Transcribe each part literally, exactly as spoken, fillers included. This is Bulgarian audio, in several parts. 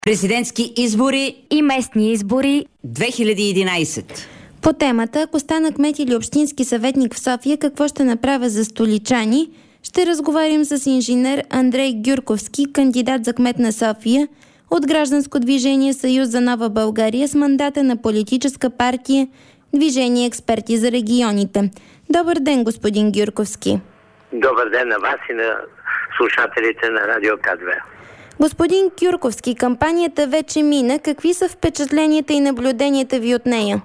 Президентски избори и местни избори две хиляди и единайсет. По темата, ако стана кмет или общински съветник в София, какво ще направя за столичани, ще разговарям с инженер Андрей Гюрковски, кандидат за кмет на София от гражданско движение Съюз за нова България с мандата на политическа партия Движение експерти за регионите. Добър ден, господин Гюрковски. Добър ден на вас и на слушателите на Радио К две. Господин Гюрковски, кампанията вече мина. Какви са впечатленията и наблюденията ви от нея?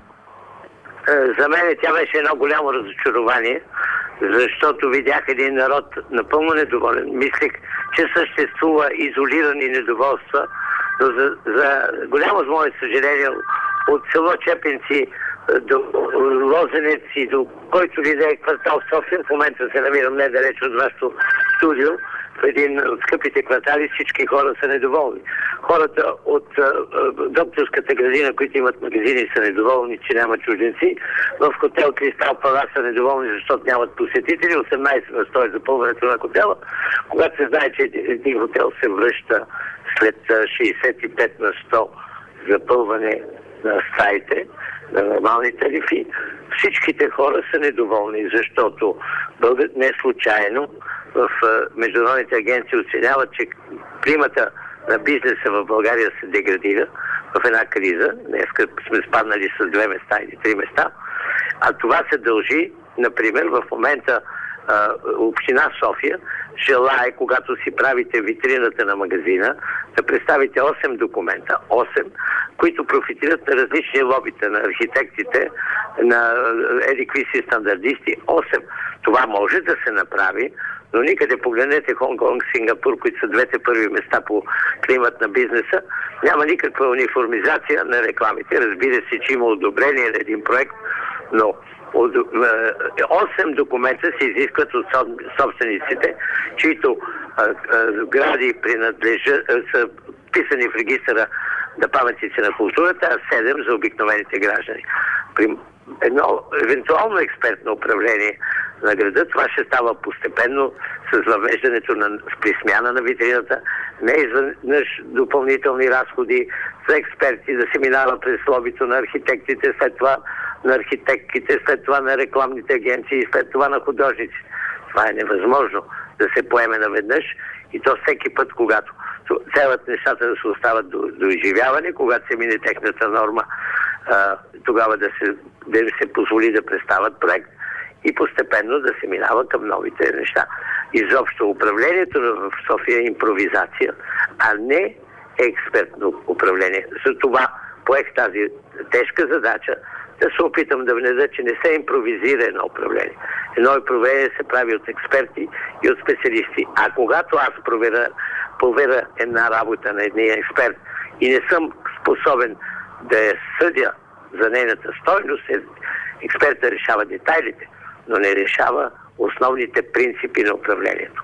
За мен тя беше едно голямо разочарование, защото видях един народ напълно недоволен. Мислех, че съществува изолирани недоволства, но за, за голямо мое съжаление от село Чепинци до Лозенец и до който ли да е квартал в София, в момента се намирам недалеч от вашето студио, в един от скъпите квартали, всички хора са недоволни. Хората от а, докторската градина, които имат магазини, са недоволни, че няма чужденци. В хотел Кристал Палас са недоволни, защото нямат посетители. осемнайсет на сто е запълването на хотела. Когато се знае, че един хотел се връща след шейсет и пет на сто запълване на стаите, на нормални тарифи, всичките хора са недоволни, защото българ не случайно в международните агенции оценяват, че климата на бизнеса в България се деградира в една криза. Днеска сме спаднали с две места или три места. А това се дължи, например, в момента а, община София желае, когато си правите витрината на магазина, да представите осем документа. осем, които профитират на различни лобита, на архитектите, на едикви си стандартисти. осем. Това може да се направи, но никъде погледнете Хонг-Конг, Сингапур, които са двете първи места по климат на бизнеса, няма никаква униформизация на рекламите. Разбира се, че има одобрение на един проект, но осем документа се изискват от собствениците, чието гради принадлежат, са писани в регистъра на паметници на културата, а седем за обикновените граждани. При едно евентуално експертно управление на града, това ще става постепенно с въвеждането на при смяна на витрината, не изведнъж допълнителни разходи за експерти, да се минава през лобито на архитектите, след това на архитектките, след това на рекламните агенции, след това на художници. Това е невъзможно да се поеме наведнъж и то всеки път, когато целят нещата да се остават до, до изживяване, когато се мине техната норма, а, тогава да се, да се позволи да представят проект и постепенно да се минава към новите неща. Изобщо управлението в София е импровизация, а не експертно управление. За това поех тази тежка задача да се опитам да внеда, че не се импровизира едно управление. Едно управление се прави от експерти и от специалисти. А когато аз проверя, проверя една работа на един експерт и не съм способен да я съдя за нейната стойност, експертът решава детайлите, но не решава основните принципи на управлението.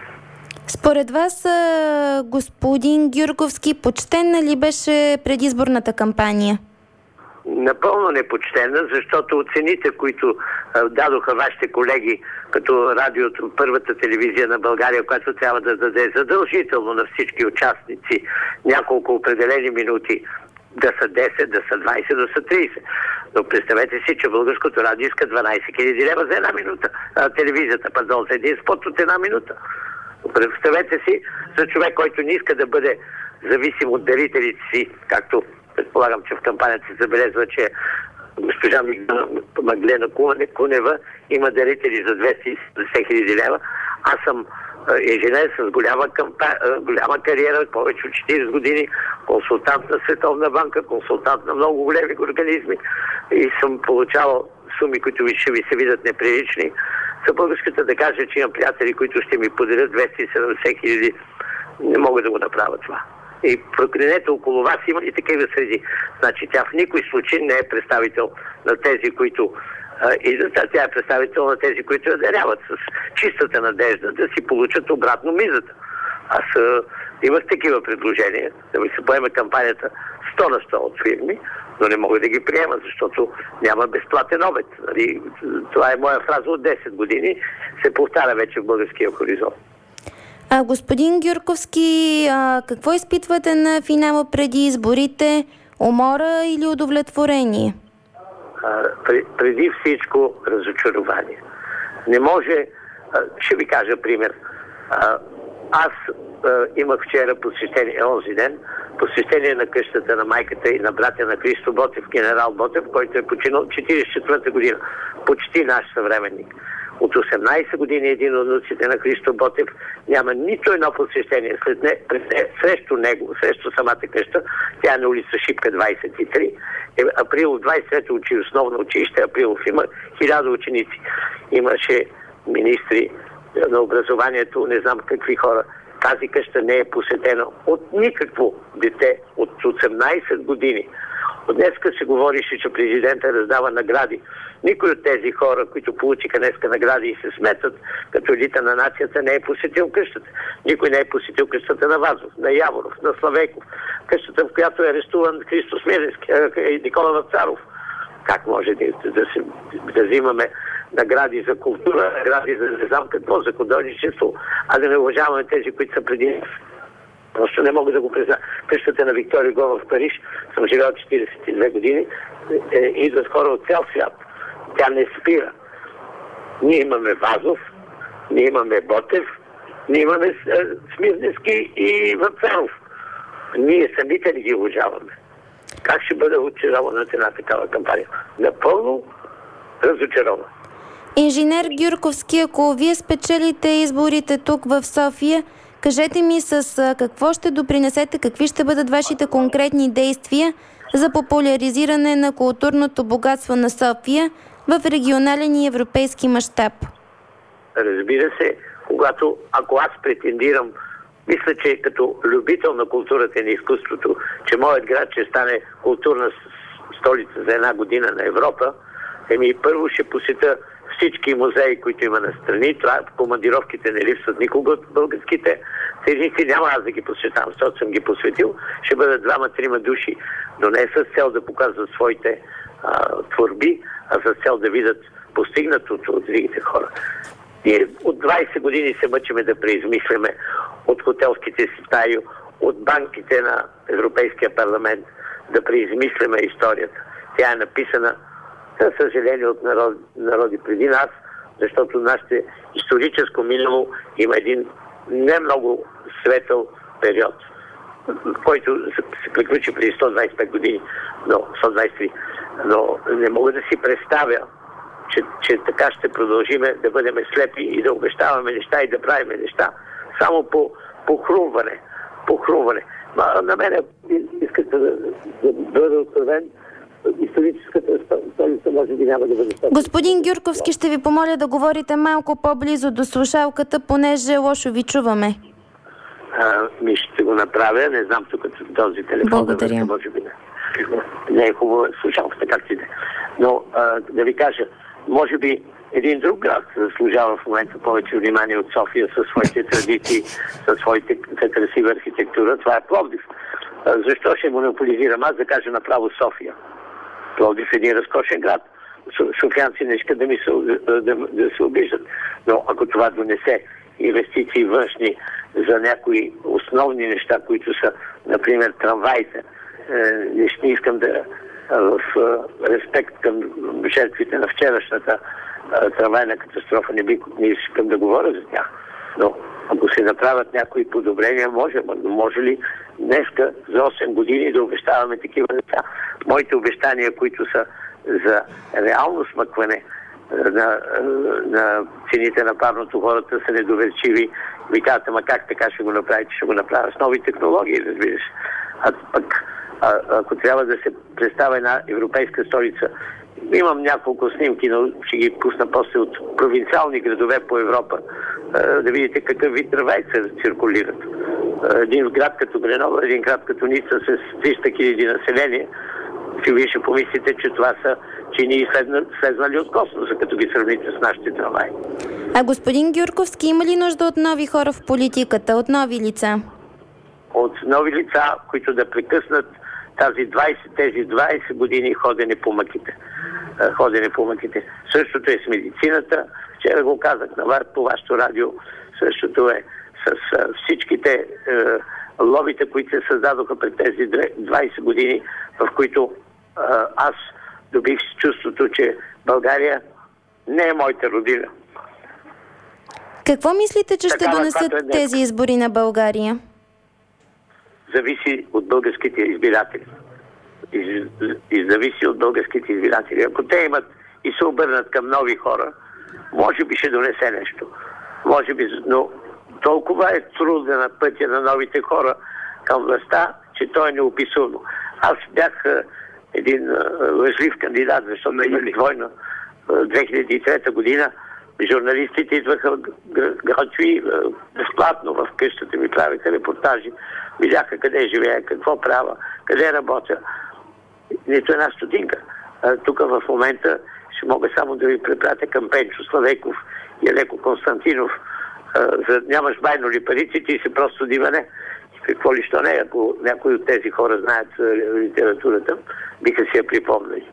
Според вас, господин Гюрковски, почтенна ли беше предизборната кампания? Напълно непочтена, защото оцените, които а, дадоха вашите колеги като радиото, първата телевизия на България, която трябва да даде задължително на всички участници няколко определени минути, да са десет, да са двайсет, да са трийсет. Но представете си, че българското радио иска дванайсет хиляди лева за една минута. А, телевизията, пардон, за един спот от една минута. Представете си за човек, който не иска да бъде зависим от дарителите си, както предполагам, че в кампанията се забелезва, че госпожа Маглена Кунева има дарители за двеста и седемдесет хиляди лева. Аз съм инженер с голяма, кампа... голяма кариера, повече от четирийсет години, консултант на Световна банка, консултант на много големи организми и съм получавал суми, които ще ви се видят неприлични. За българската да кажа, че имам приятели, които ще ми подарят двеста и седемдесет хиляди, не мога да го направя това. И проклинете около вас има и такива среди. Значи тя в никой случай не е представител на тези, които а, идват, а тя е представител на тези, които я даряват с чистата надежда да си получат обратно мизата. Аз а, имах такива предложения, да ми се поеме кампанията сто на сто от фирми, но не мога да ги приема, защото няма безплатен обед. Нали? Това е моя фраза от десет години, се повтаря вече в българския хоризонт. А господин Гюрковски, а, какво изпитвате на финала преди изборите? Умора или удовлетворение? А, преди всичко разочарование. Не може, а, ще ви кажа пример. А, аз а, имах вчера посещение, онзи ден, посещение на къщата на майката и на братя на Христо Ботев, генерал Ботев, който е починал четиридесет и четвърта година. Почти наш съвременник. От осемнайсет години един от внуците на Христо Ботев няма нито едно посещение след не, не, срещу него, срещу самата къща. Тя е на улица Шипка двайсет и три. Е, Априлов двайсет и трето учи основно училище. Априлов има хиляда ученици. Имаше министри на образованието, не знам какви хора. Тази къща не е посетена от никакво дете от осемнайсет години. От днеска се говорише, че президента раздава награди. Никой от тези хора, които получиха днеска награди и се сметат като елита на нацията, не е посетил къщата. Никой не е посетил къщата на Вазов, на Яворов, на Славейков. Къщата, в която е арестуван Христо Смиренски и Никола Вапцаров. Как може да, да, се, да взимаме награди за култура, награди за не знам какво, за художничество, а да не уважаваме тези, които са преди нас? Просто не мога да го призна. Къщата на Виктор Юго в Париж, съм живял четирийсет и две години, е, идват хора от цял свят. Тя не спира. Ние имаме Вазов, ние имаме Ботев, ние имаме е, Смирненски и Вапцаров. Ние самите не ги уважаваме. Как ще бъде очарована от една такава кампания? Напълно разочарован. Инженер Гюрковски, ако вие спечелите изборите тук в София, кажете ми с какво ще допринесете, какви ще бъдат вашите конкретни действия за популяризиране на културното богатство на София в регионален и европейски мащаб? Разбира се, когато, ако аз претендирам, мисля, че като любител на културата и на изкуството, че моят град ще стане културна столица за една година на Европа, еми първо ще посетя всички музеи, които има на страни. Това командировките не липсват никога от българските тезници. Няма аз да ги посетам, защото съм ги посветил. Ще бъдат двама-трима души, но не с цел да показват своите а, творби, а с цел да видят постигнатото от другите хора. Ние от двайсет години се мъчиме да преизмисляме от хотелските си стаи, от банките на Европейския парламент, да преизмисляме историята. Тя е написана, за съжаление, от народ, народи преди нас, защото нашето историческо минало има един не много светъл период, който се приключи преди сто двайсет и пет години, но сто двайсет и три. Но не мога да си представя, че, че така ще продължиме да бъдем слепи и да обещаваме неща и да правим неща само по, по хрумване. По хрумване. Ма, на мен искате да, да бъда откровен, историческата столица може би няма да бъде столица. Господин Гюрковски, ще ви помоля да говорите малко по-близо до слушалката, понеже лошо ви чуваме. А, ми ще го направя. Не знам тук този телефон. Благодаря. Да, може би не. Не е хубаво слушалката, както и да. Но а, да ви кажа, може би един друг град заслужава в момента повече внимание от София със своите традиции, със своите красива архитектура. Това е Пловдив. А, защо ще монополизирам аз да кажа направо София? Пловдив е един разкошен град. Софиянци не искат да, ми се, да, да се обиждат. Но ако това донесе инвестиции външни за някои основни неща, които са, например, трамваите, не ще искам да в респект към жертвите на вчерашната трамвайна катастрофа, не, би, не искам да говоря за тях. Но ако се направят някои подобрения, може. Но може ли днеска за осем години да обещаваме такива неща? Моите обещания, които са за реално смъкване на, на цените на парното, хората са недоверчиви. Ви казвате, ма как така ще го направите? Ще го направя с нови технологии, разбира се. А пък, а, ако трябва да се представя една европейска столица, имам няколко снимки, но ще ги пусна после от провинциални градове по Европа, да видите какъв вид трамваи циркулират. Един град като Гренова, един град като Ница с триста хиляди население, си вие ще помислите, че това са чини слезнали от космоса, като ги сравните с нашите трамваи. А господин Гюрковски, има ли нужда от нови хора в политиката, от нови лица? От нови лица, които да прекъснат тази двайсет, тези двайсет години ходене по мъките. Ходене по мъките. Същото е с медицината. Вчера го казах на вас по вашето радио. Същото е с а, всичките а, лобита, които се създадоха пред тези двайсет години, в които а, аз добих чувството, че България не е моята родина. Какво мислите, че Такава, ще донесат е тези избори на България? Зависи от българските избиратели. И, и зависи от българските избиратели. Ако те имат и се обърнат към нови хора, може би ще донесе нещо. Може би, но толкова е труден на пътя на новите хора към властта, че то е неописуемо. Аз бях а, един а, лъжлив кандидат, защото имах двойна две хиляди и трета година. Журналистите идваха грачуи, безплатно в къщата ми, правиха репортажи, видяха къде живея, какво правя, къде работя. Нито една стотинка. Тук в момента ще мога само да ви препратя към Пенчо Славейков и Елеко Константинов. За нямаш байно ли парици, ти си просто диване. Какво ли що не, ако някои от тези хора знаят литературата, биха си я припомнили.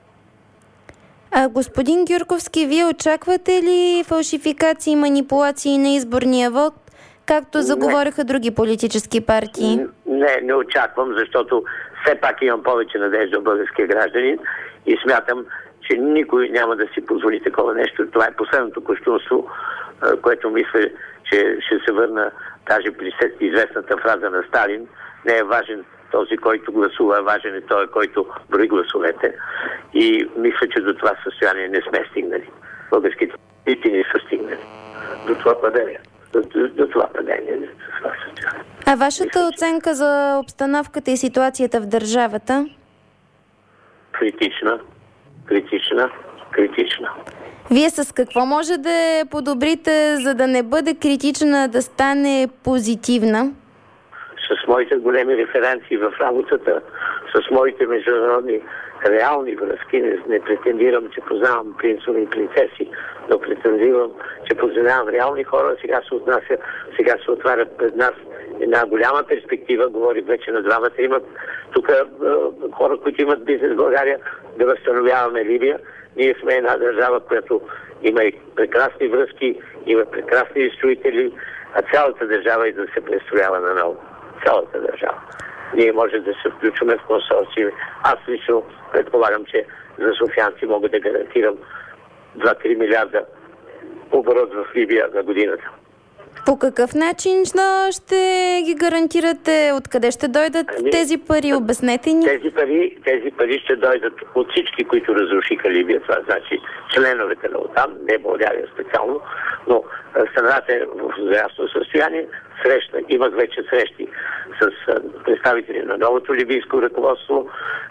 А господин Гюрковски, вие очаквате ли фалшификации и манипулации на изборния вод, както заговориха други политически партии? Не, не очаквам, защото все пак имам повече надежда в българския гражданин и смятам, че никой няма да си позволи такова нещо. Това е последното кощунство, което мисля, че ще се върна даже при известната фраза на Сталин. Не е важен този, който гласува, важен е той, който брои гласовете. И мисля, че до това състояние не сме стигнали. Българските политици не са стигнали. До това падение. До, до, до това падение. До това състояние. А вашата мисля, оценка за обстановката и ситуацията в държавата? Критична. Критична. Критична. Вие с какво може да я подобрите, за да не бъде критична, да стане позитивна? С моите големи референции в работата, с моите международни реални връзки, не, не претендирам, че познавам принцове и принцеси, но претендирам, че познавам реални хора. Сега се отнася, сега се отварят пред нас една голяма перспектива, говори вече на двамата. Имат тук е, хора, които имат бизнес в България, да възстановяваме Либия. Ние сме една държава, която има и прекрасни връзки, има прекрасни строители, а цялата държава и да се престроява наново. Цялата държава. Ние може да се включваме в консорциуми. Аз лично предполагам, че за софиянци мога да гарантирам два-три милиарда оборот в Либия на годината. По какъв начин ще ги гарантирате? Откъде ще дойдат ами, тези пари? Обяснете ни. Тези пари, тези пари ще дойдат от всички, които разрушиха Либия. Това значи членовете на ОТАН, не България специално, но страната е в заясно състояние. Среща, имах вече срещи с представители на новото либийско ръководство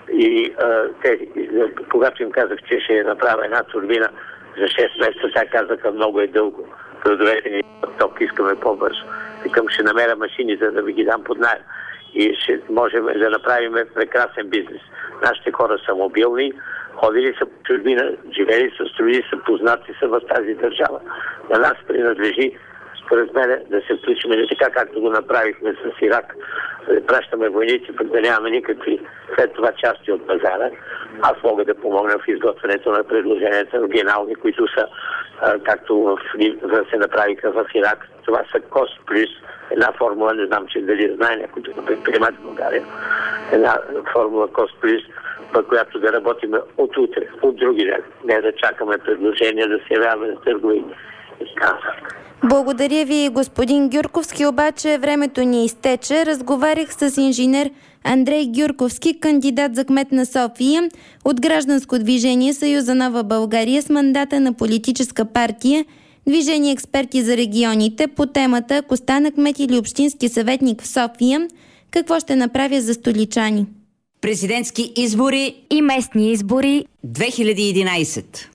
и а, тези, когато им казах, че ще направя една турбина за шест месеца, тя казаха, много е дълго. Продовете ни ток, искаме по-бързо. Викам, ще намеря машини, за да ви ги дам под наем. И ще можем да направим прекрасен бизнес. Нашите хора са мобилни, ходили са по чужбина, живели са, строили са, познати са в тази държава. На нас принадлежи, според мен, да се включим не така, както го направихме с Ирак. Да пращаме войници, пък да нямаме никакви след това части от пазара. Аз мога да помогна в изготвянето на предложенията оригинални, които са, а, както в, в, се направиха в Ирак. Това са Cost Plus, една формула, не знам, че дали знае някой да предприемат в България. Една формула Cost Plus, по която да работим от утре, от други ден. Не да чакаме предложения, да се явяваме на търгове и така. Благодаря ви, господин Гюрковски, обаче времето ни изтече. Разговарях с инженер Андрей Гюрковски, кандидат за кмет на София от Гражданско движение Съюз за нова България с мандата на политическа партия Движение експерти за регионите по темата "Ако стана кмет или общински съветник в София, какво ще направя за столичани?" Президентски избори и местни избори две хиляди и единайсет.